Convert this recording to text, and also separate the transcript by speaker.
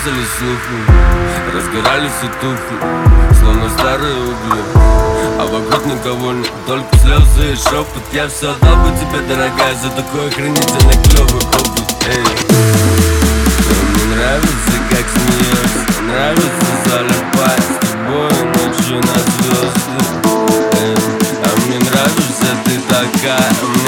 Speaker 1: печатали слухи, разгорались и тухли, словно старые угли. А вокруг никого нет, только слезы и шепот. Я все отдал бы тебе, дорогая, за такой охренительный клёвый опыт. Эй, мне нравится, как смеешься, нравится залипать с тобой ночью на звезды. Эй, а мне нравишься ты такая.